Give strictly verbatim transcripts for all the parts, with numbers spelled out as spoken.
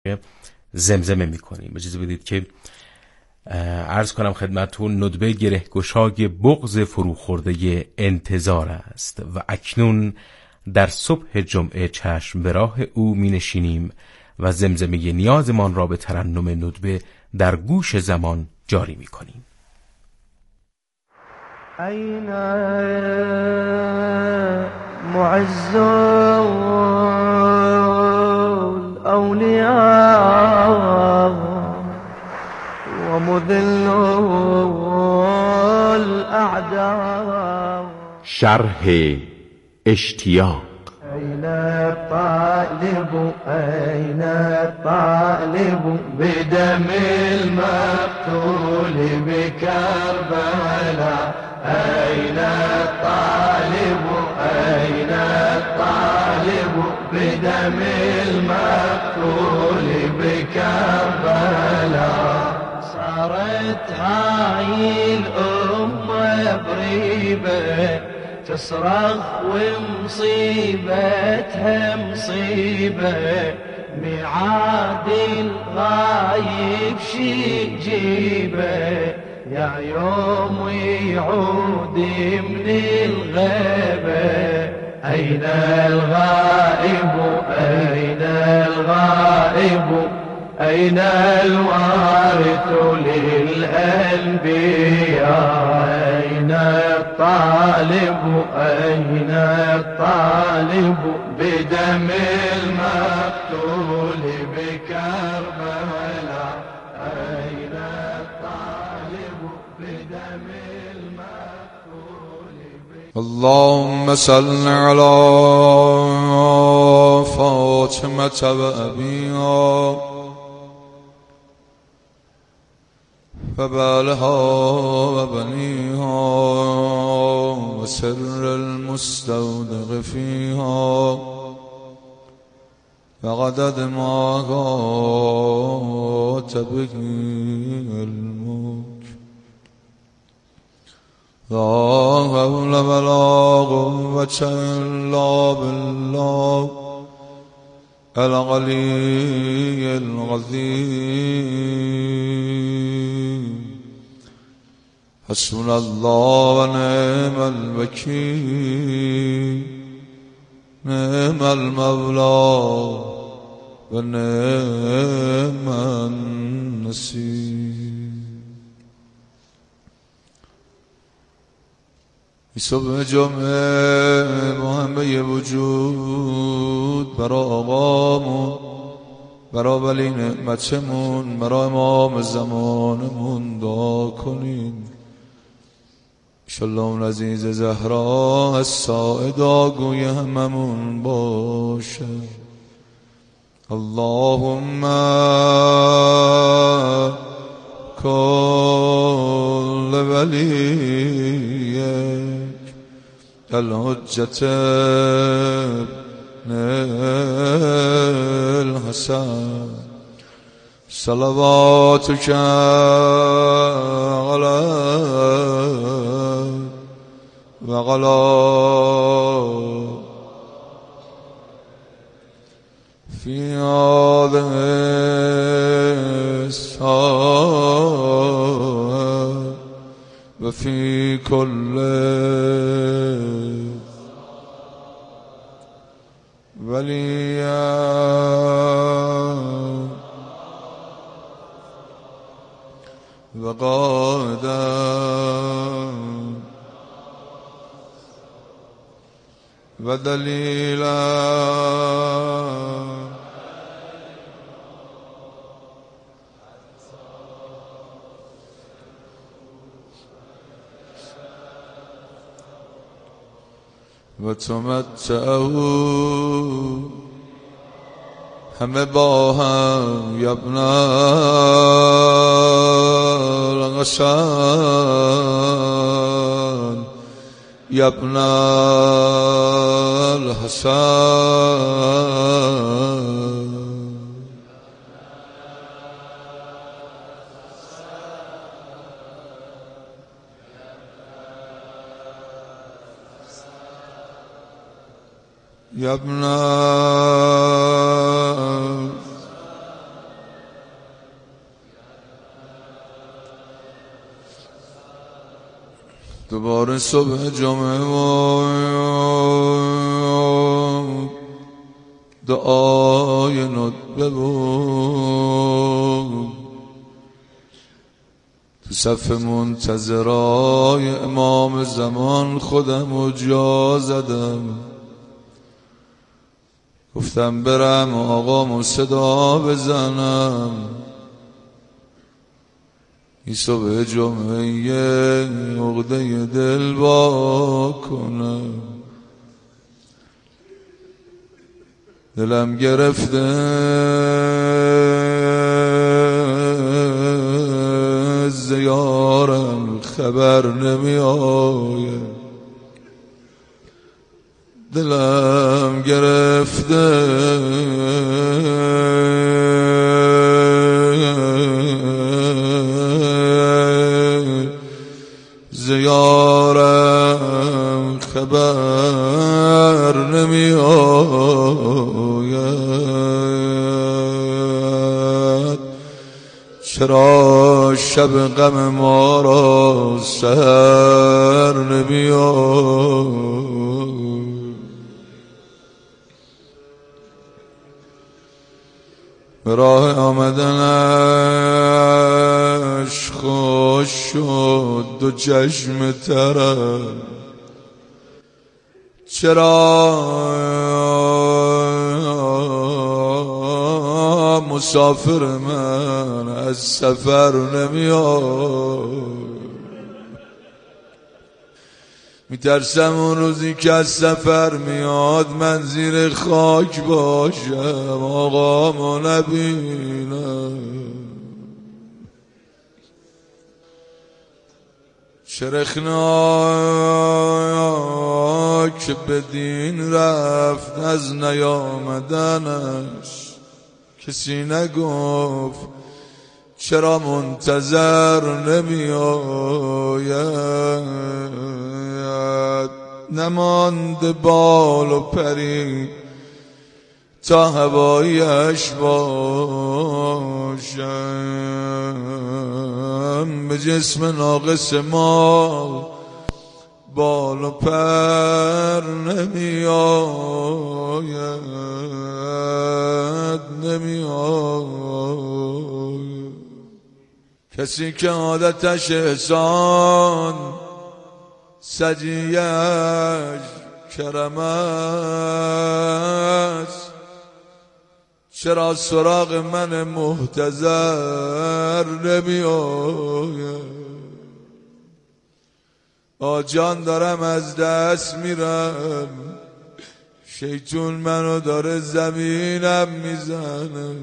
زمزمه میکنیم. اجازه بدید که عرض کنم خدمتون ندبه گره گشای بغض فروخورده انتظار است و اکنون در صبح جمعه چشم به راه او می نشینیم و زمزمه نیازمان را به ترنم ندبه در گوش زمان جاری می کنیم. أين معز الأولياء ومذل الأعداء. شرح اشتیاق. أين الطالب أين الطالب بدم المقتول بكربلاء. أين الطالب أين الطالب بدم المقتول بكربلاء. صارت هاي الأمة بريبة تصرخ ومصيبتها مصيبة. ميعاد الغايب شي جيبه يا يوم يعود من الغيبة. أين الغائب أين الغائب أين الوارث للأنبياء. أين الطالب أين الطالب بدم المقتول بكربلاء. أين الطالب بدم المقتول بكربلاء. اللهم صل على فاطمة وأبيها وبالها وبنيها وسر المستودع فيها وعدد ما كتب به علمك. لا حول ولا قوة إلا بالله العلي العظيم. حسبنا الله ونعم الوكيل نعم المولى ونعم النصير. صبح جمعه با همه وجود برای آقامون، برای ولی نعمتمون، برای امام زمانمون دعا کنیم. انشالله اون عزیز زهرا از ساعدا گوی هممون باشه. اللهم کل ولیک الحجة ابن الحسن صلواتك عليه وعلى في هذه الساعة وفي كل وليا وقادا ودليلا وتمتعوا همه با هم یبنا الحسن یبنا الحسن يا ابن دوباره صبح جمعه و دعای ندبه بود تو صف منتظرای امام زمان خودم و جا زدم، گفتم برم آقامو صدا بزنم این صبح جمعه یه عقده دل وا کنم. دلم گرفته زیارم خبر نمی آید، دلم گرفته زیارم خبر نمی آید، چرا شب غم ما را سحر نمی آید. به راه آمدنش خوش شد دو چشم ترم، چرا مسافر من از سفر نمی آید. میترسم اون روزی که از سفر میاد من زیر خاک باشم آقامو نبینم. چرخناک به دین رفت از نیامدنش، کسی نگفت چرا منتظر نمی آید. نمانده بال و پری تا هوایش باشم، به جسم ناقص ما بال و پر نمی آید نمی آید. کسی که عادتش احسان سجیش کرم است، چرا سراغ من محتضر نمی آید. آجان دارم از دست میرم، شیطون منو داره زمینم میزنه،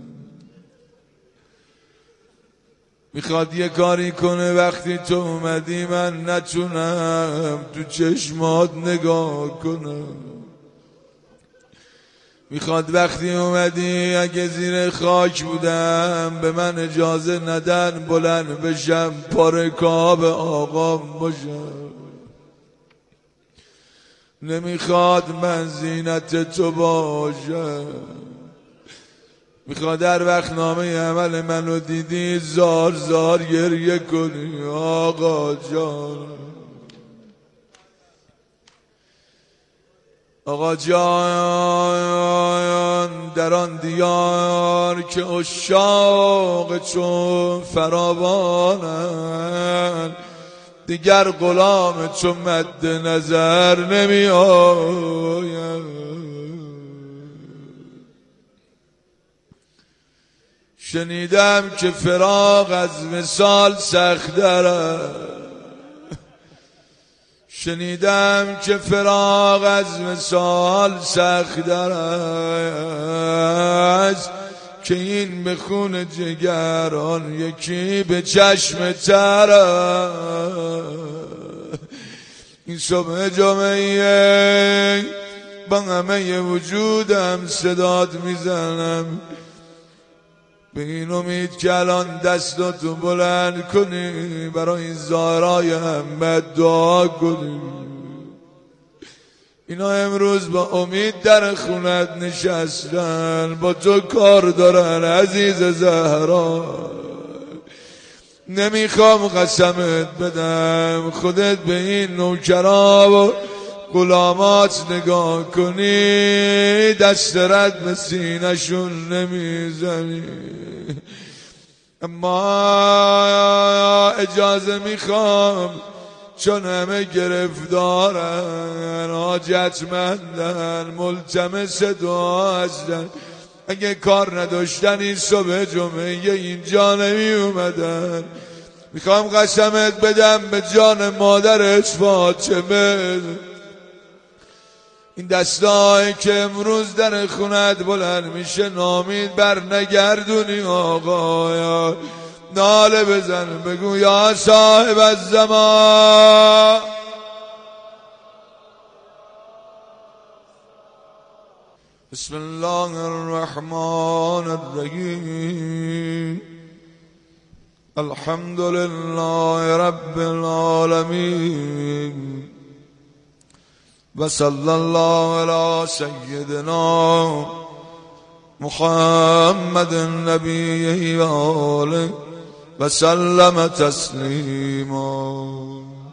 میخواد یه کاری کنه وقتی تو اومدی من نتونم تو چشمات نگاه کنم. میخواد وقتی اومدی اگه زیر خاک بودم به من اجازه ندن بلند بشم پارکاب آقام باشم. نمیخواد من زینت تو باشم، میخواد در وقت نامه عمل منو دیدی زار زار گریه کنی آقا جان. آقا جان در آن دیار که عشاق چون فراوانن، دیگر غلام چون مد نظر نمی آید. شنیدم که فراق از وصال سخت است، شنیدم که فراق از وصال سخت است، که این به خون جگر آن یکی به چشم تر است. این صبح جمعه با همه وجودم صدات میزنم، به این امید که الان دستاتو بلند کنی برای این زارای احمد دعا کنی. اینا امروز با امید در خونت نشستن، با تو کار دارن عزیز زهرا. نمیخوام قسمت بدم خودت به این نوکرا و غلامات نگاه کنی دست رد به سینه‌شون نمیزنی، اما اجازه میخوام چون همه گرفتارن، حاجتمندن، ملتمس دعا هستن، اگه کار نداشتن این صبح جمعه اینجا نمی اومدن. میخوام قسمت بدم به جان مادرش فاطمه، این دستایی که امروز در خونت بلند میشه نامید بر نگردونی آقا، ناله بزن بگو یا صاحب الزمان. بسم الله الرحمن الرحیم، الحمد لله رب العالمین و صلی الله علی سیدنا محمد النبی و آله و سلم تسلیما.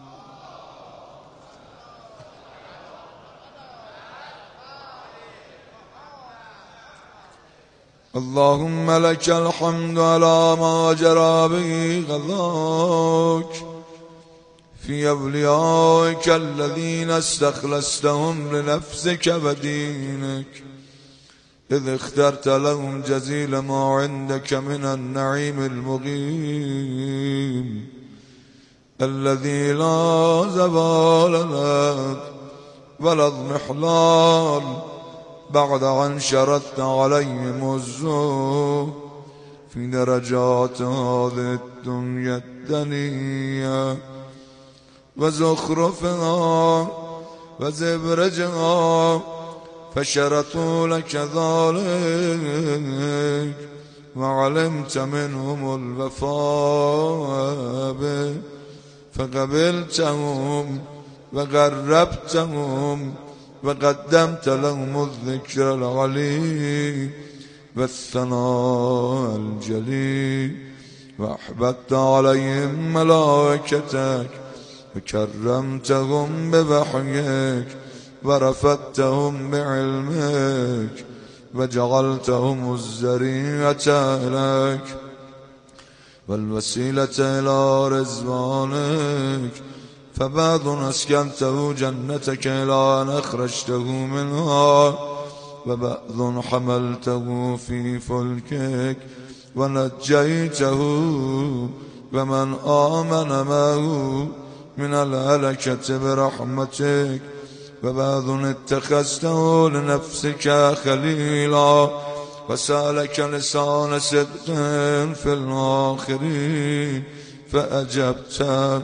اللهم لك الحمد على ما جرى به قضاك في أوليائك الذين استخلصتهم لنفسك ودينك، إذ اخترت لهم جزيل ما عندك من النعيم المقيم الذي لا زوال له ولا اضمحلال بعد أن شردت عليهم الزهد في درجات هذه الدنيا الدنيا وزخرفها وزبرجها، فشرطوا لك ذلك وعلمت منهم الوفاء به فقبلتهم وقربتهم وقدمت لهم الذكر العلي والثناء الجلي، وأحببت عليهم ملائكتك وكرمتهم بوحيك ورفدتهم بعلمك وجعلتهم الذريعة إليك والوسيلة إلى رضوانك، فبعض أسكنته جنتك إلى أن أخرجته منها وبعض حملته في فلكك ونجيته ومن آمن معه من الهلكة برحمتك، وبعض اتخذته لنفسك خليلا وسألك لسان صدق في الآخرين فأجبت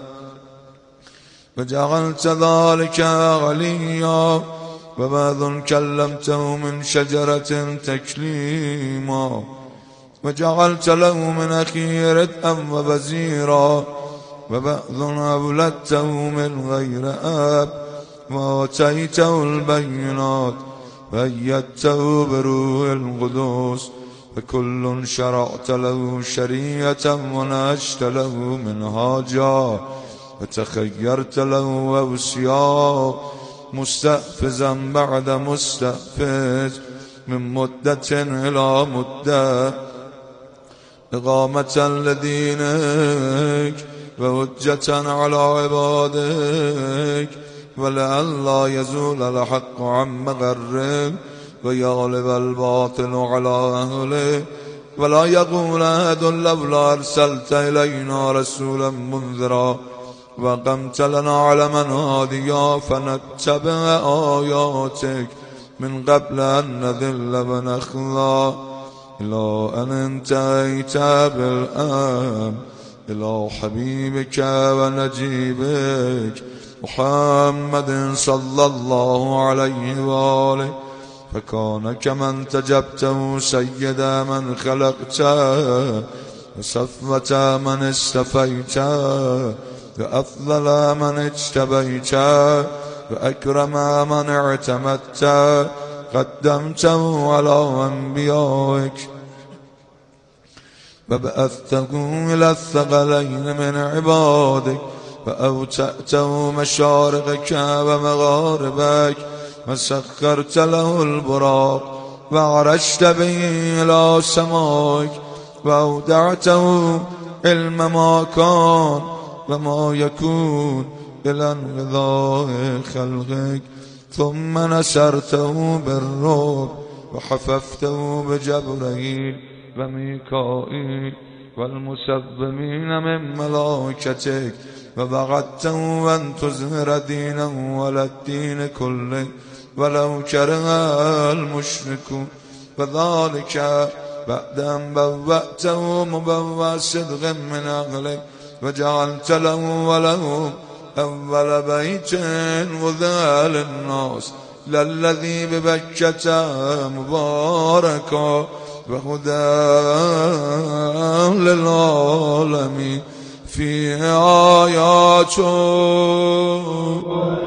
وجعلت ذلك عليا، وبعض كلمته من شجرة تكليما وجعلت له من أخيه ردءا ووزيرا، وبعض أولدته من غير أب وآتيته البينات وأيدته بروح القدس، فكل شرعت له شريعة ونهجت له منهاجا وتخيرت له ووسيا، مستأفزا بعد مستأفز من مدة إلى مدة، إقامة لدينك وحجة على عبادك، ولئلا يزول الحق عن مغرب ويغلب الباطل على أهله، ولا يقول أحد لولا أرسلت إلينا رسولا منذرا وقمت لنا على من هاديا فنتبع آياتك من قبل أن نذل ونخزى، إلى أن انتهيت بالأمر إلى حبيبك ونجيبك محمد صلى الله عليه وآله، فكان كمن تجبته سيد من خلقت وصفوة من استفيت وأفضل من اجتبيت وأكرم من اعتمدت، قدمته على أنبيائك وبعثته إلى الثقلين من عبادك وأوسعته مشارقك ومغاربك وسخرت له البراق وعرجت به إلى سمائك وأودعته علم ما كان وما يكون إلى انقضاء خلقك ثم نشرته بالرعب وحففته بجبرائيل وميكائيل والمسبمين من ملائكتك وبعدته أن تظهر دينه ولا الدين كله ولو كره المشركون وذلك بعد أن بوأته مبوأ صدق من أهله وجعلت له وله أول بيت وذا للناس للذي ببكة مباركا وهدى للعالمين في آياته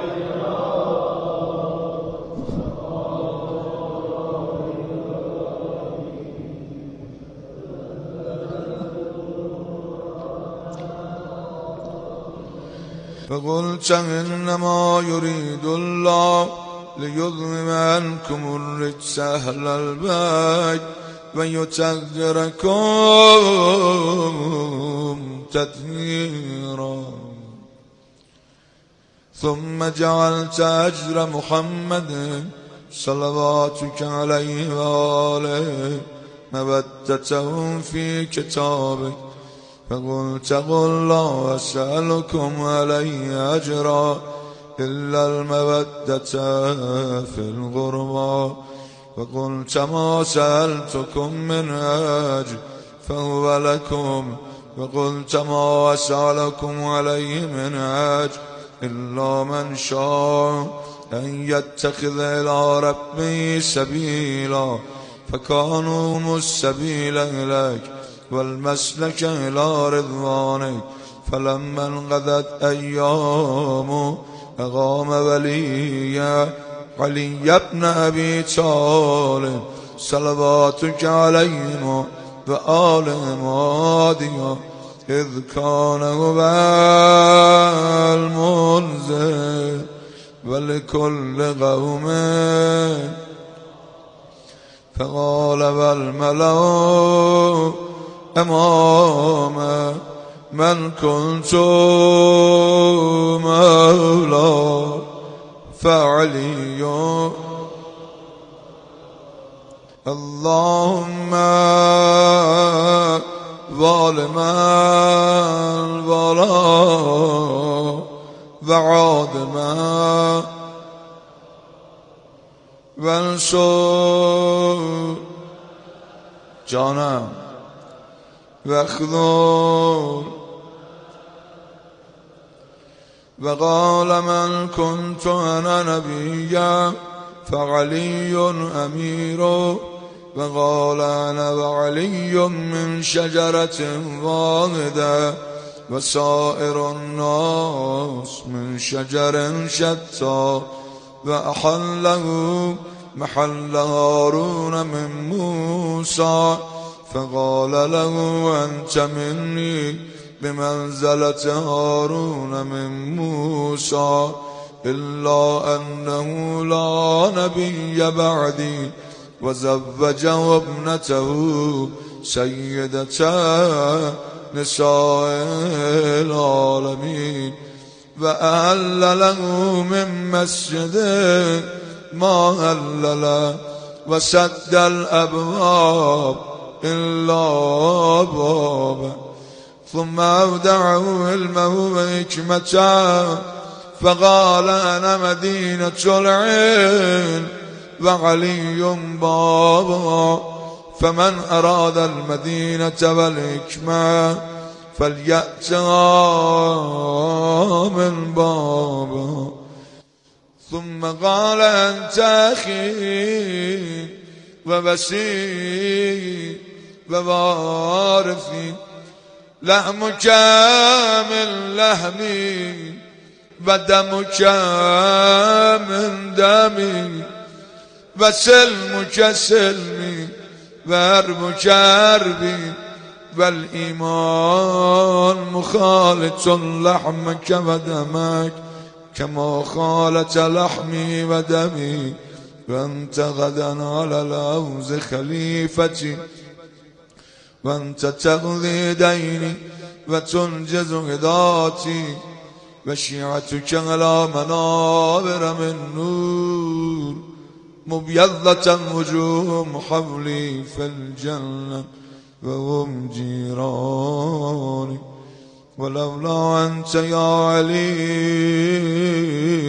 فقلت إنما يريد الله ليذهب عنكم الرجس أهل البيت ويطهركم تطهيرا ثم جعلت أجر محمد صلواتك عليه وآله مودته في كتابك فقلت قل لا أسألكم عليه أجرا إلا المودة في الغربى فقلت ما سألتكم من أجر فهو لكم وقلت ما أسألكم عليه من أجر إلا من شاء أن يتخذ إلى ربه سبيلا فكانوا هم السبيل إليك والمسلك إلى رضوانك فلما انقضت أيامه أقام وليا علي بن أبي طالب صلواتك عليهم وآلهم هاديا إذ كان هو المنذر ولكل قوم فقال والملأ أمام من كنت مولى فعلي اللهم ظالما ولا وعادما وانصر جانم واخذل وقال من كنت أنا نبيا فعلي أمير وقال أنا وعلي من شجرة واحدة وسائر الناس من شجر شتى وأحله محل هارون من موسى فقال له أنت مني بمنزلة هارون من موسى إلا أنه لا نبي بعدي وزوجه ابنته سيدة نساء العالمين وأهل له من مسجد ما هلل وسد الأبواب إلا بابا ثم أودعه علمه وحكمته فقال أنا مدينة العلم وعلي بابا فمن أراد المدينة والحكمة فليأتها من بابا ثم قال أنت أخي ووسيلي ووارثي لحمك من لحمي ودمك من دمي وسلمك سلمي وأربك أربي والإيمان مخالط لحمك ودمك كما خالط لحمي ودمي وأنت غدا على الأوز خليفتي وأنت تقضي ديني وتنجز غداتي وشيعتك على منابر من نور مبيضة وجوههم حولي في الجنة وهم جيراني ولولا أنت يا علي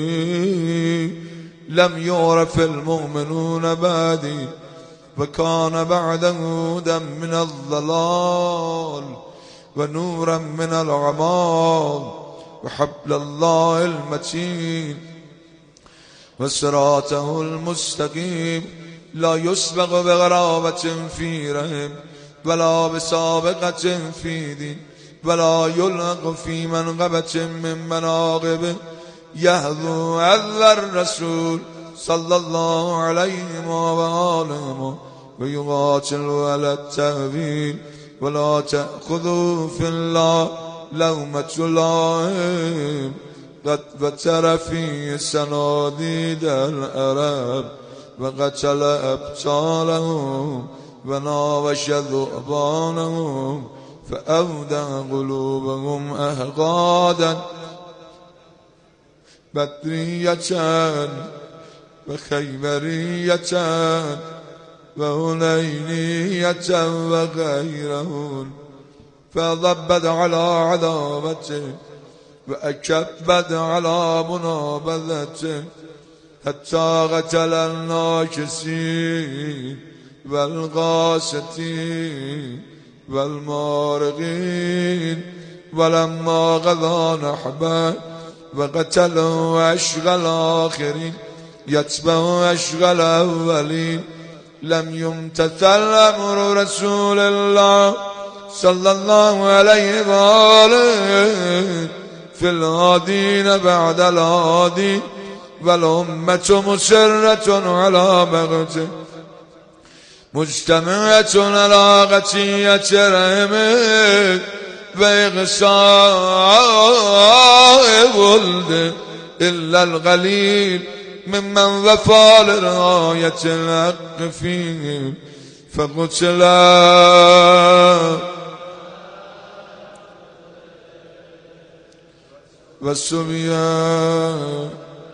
لم يعرف المؤمنون بعدي وكان بعده هدى من الضلال ونورا من العمى وحبل الله المتين وصراطه المستقيم لا يسبق بغرابة في رحم ولا بسابقة في دين ولا يلحق في منقبة من مناقبه يهدو عذ الرسول صلى الله عليه وآله ويقاتل على التأويل ولا تأخذوا في الله لومة لائم قد بتر في سناديد العرب وقتل أبطالهم وناوش ذؤبانهم فأودع قلوبهم أهقادا بدرية وخيبرية وهنينية وغيرهن فضبت على عذابته وأكبت على منابذته حتى قتل الناكسين والغاستين والمارقين ولما غضى نحبه وقتلوا وأشغل آخرين يتبع أشغل أولين لم يمتثل أمر رسول الله صلى الله عليه وآله في الهادين بعد الهادي والأمة مسرة على بغته مجتمعة على غتية رحمه وإغصاء ولده إلا القليل ممن وفى لرعاية الحق فيه فقتلا والصبيان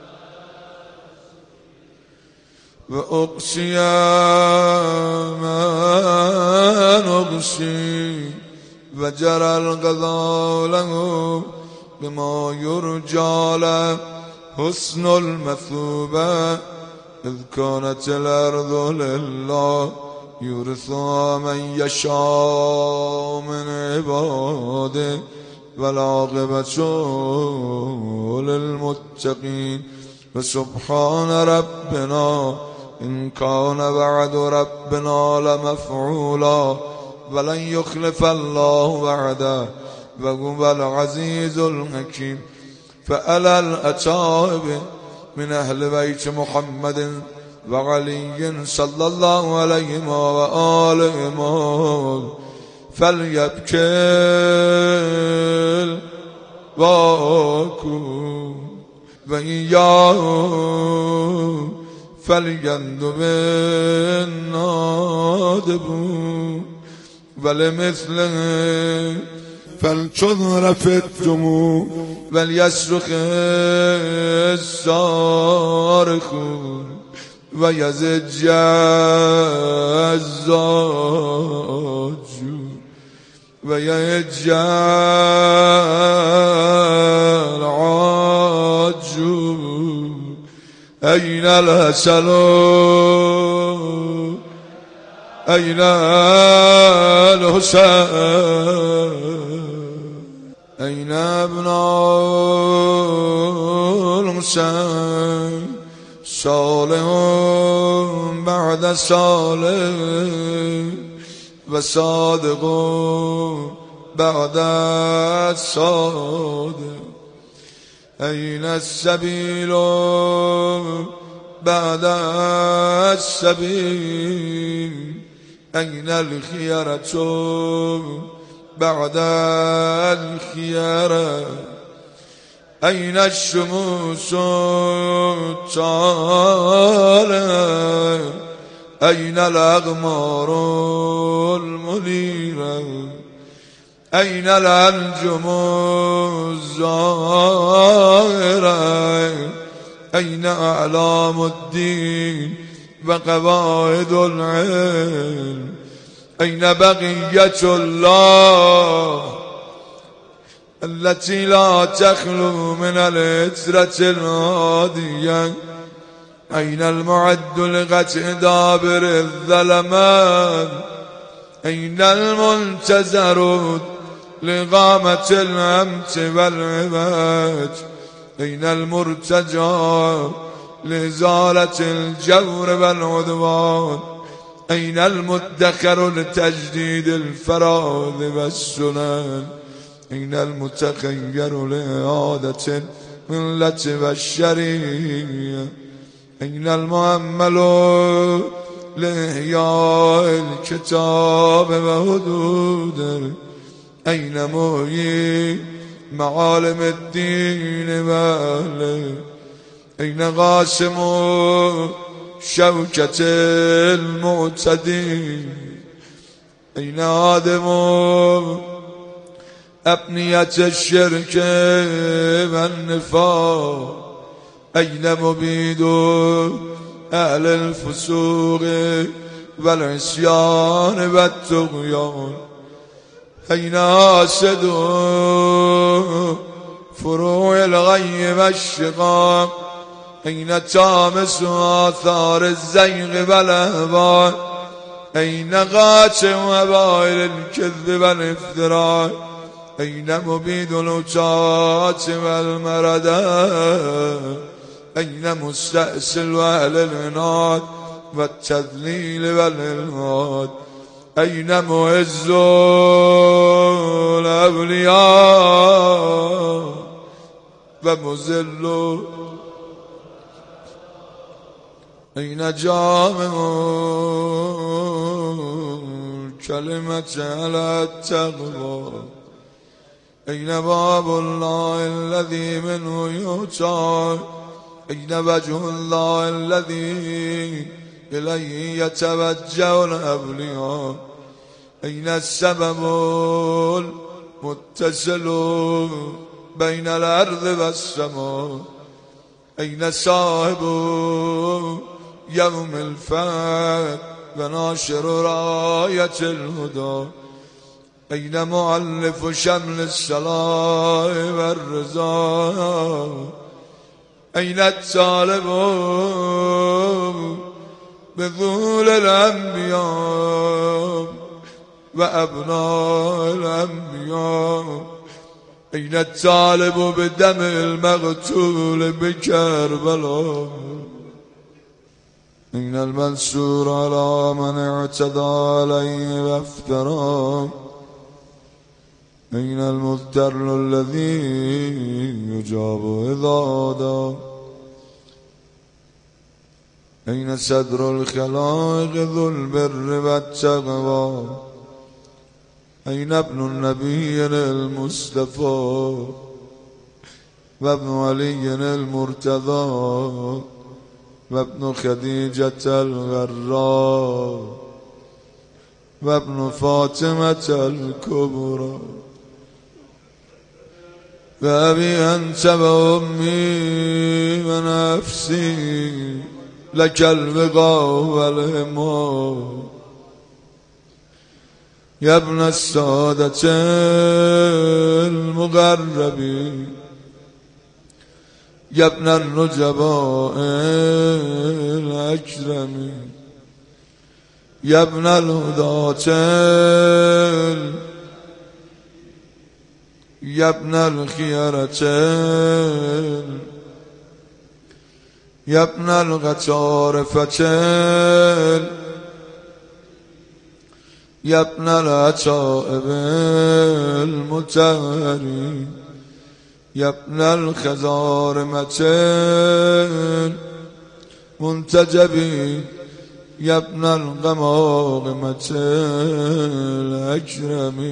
وأقصيا ما نقصي وجرى القضاء له بما يرجى له حسن المثوبة إذ كانت الأرض لله يورثها من يشاء من عباده والعاقبة للمتقين وسبحان ربنا إن كان وعد ربنا لمفعولا ولن يخلف الله وعده وهو العزيز الحكيم فألا الأتائب من أهل بيت محمد وعلي صلى الله عليه وآله فليبكي الواكو وإياه فليندب النادب ولمثله فلتذرف الدموع وليصرخ الصارخون ويزج الزاجون ويهج العاجون أين الهسل أين الحسين أين أبناء الحسين صالح بعد صالح وصادق بعد الصادق أين السبيل بعد السبيل أين الخيرة بعد الخيرة أين الشموس الطالع أين الأغمار المنيرة أين الأنجم الزاهرة أين أعلام الدين وقواعد العلم أين بقية الله التي لا تخلو من الإسرة الهادية أين المعد لقطع دابر الظلمات أين المنتظر لإقامة الأمت والعباد أين المرتجى لإزالة الجور والعدوان أين المدخر لتجديد الفرائض والسنن أين المتخير لإعادة الملة والشريعة أين المؤمل لإحياء الكتاب وحدوده أين محيي معالم الدين وأهله أين قاسم شوكة المعتدين أين آدم أبنية الشرك والنفاق أين مبيد أهل الفسوق والعصيان والطغيان أين آسد فروع الغي والشقاق أين تامس آثار الزيغ والأهواء أين غاتم وبائل الكذب والافتراء أين مبيد الوجات والمرداء أين مستأصل أهل العناد والتذليل والإلحاد أين معز الأولياء ومذل أين جامع كلمة على التقوى أين باب الله الذي منه يؤتى أين وجه الله الذي إليه يتوجه الأولياء أين السبب المتصل بين الأرض والسماء أين صاحب يوم الفتح وناشر راية الهدى أين مؤلف شمل الصلاة والرضا أين الطالب بذول الأنبياء وأبناء الأنبياء أين الطالب بدم المقتول بكربلاء أين المنصور على من اعتدى عليه وافترى أين المضطر الذي يجاب إذا دعا أين صدر الخلائق ذو البر والتقوى أين ابن النبي المصطفى وابن علي المرتضى وابن خديجة الغراء وابن فاطمة الكبرى وأبي أنت وأمي ونفسي لك البقاء والهمة يا ابن السادة المقربين يا ابن النجباء الأكرمين يا ابن الهداة يا ابن الخيرة يا ابن الغتارفة يا ابن العتائب المتهرين يا ابن الخزارمة المنتجبين یا ابن القمامة الأكرم